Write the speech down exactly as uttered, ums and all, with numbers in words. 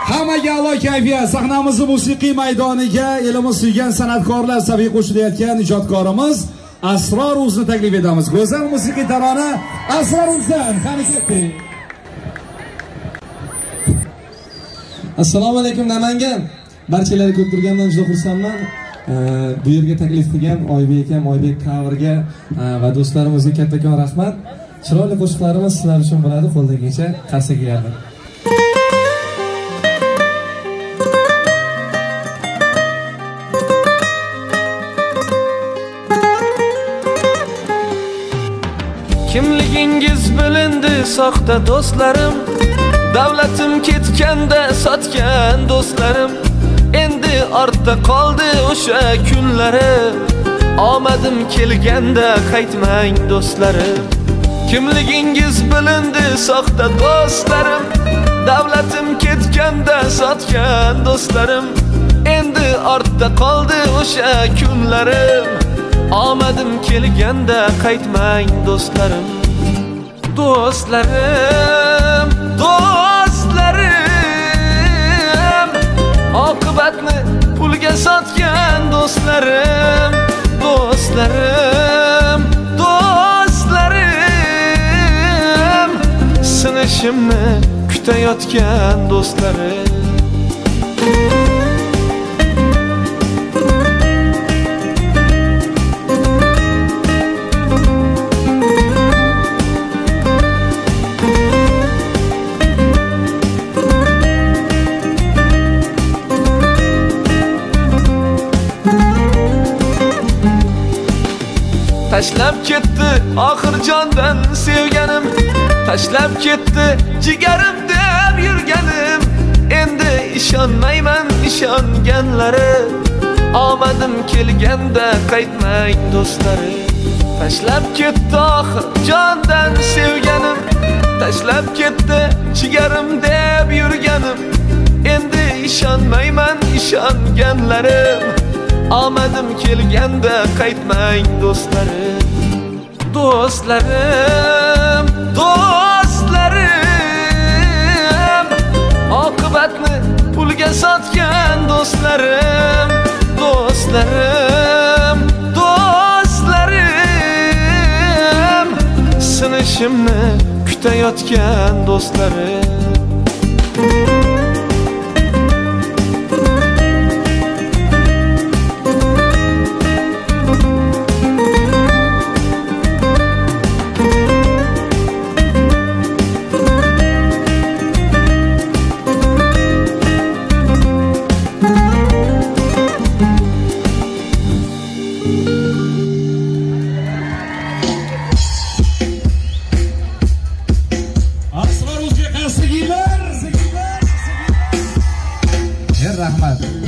Hammaga a'lo kayfiyat. Sahnamizni musiqiy maydoniga elimiz suygan san'atkorlar safiga qo'shilayotgan ijodkorimiz Asror Uzni taklif etamiz. Go'zal musiqiy tarona Asror Uzdan qani ketdi. Assalomu alaykum Namangan. Barchalarga ko'p turgandan juda xursandman. Bu yerga taklif qilgan Oybek akam, Oybek Coverga va do'stlarimizga kattakon rahmat. Chiroyli qo'shiqlarimiz sizlar uchun bo'ladi. Qo'ldagicha qarshi keladi. Kimligingiz bilindi soxta do'stlarim, davlatim ketganda sotgan do'stlarim, endi ortda qoldi o'sha kunlarim, omadim kelganda qaytmang do'stlarim. Kimligingiz bilindi soxta do'stlarim, davlatim ketganda sotgan do'stlarim, endi ortda qoldi o'sha kunlarim, omadim kelganda qaytmang do'stlarim. Do'stlarim, do'stlarim, oqibatni pulga sotgan do'stlarim. Do'stlarim, do'stlarim, sinishimni kutayotgan do'stlarim. Tashlab ketdi oxir jondan sevganim, tashlab ketdi jigarim deb yurganim, endi ishonmayman ishonganlari, omadim kelganda qaytmang do'stlarim. Tashlab ketdi oxir jondan sevganim, tashlab ketdi jigarim deb yurganim, endi ishonmayman ishonganlarim, omadim kelganda qaytmang do'stlarim. Do'stlarim, do'stlarim, oqibatni pulga sotgan do'stlarim. Do'stlarim, do'stlarim, sinishimni kutayotgan do'stlarim. Rahmat.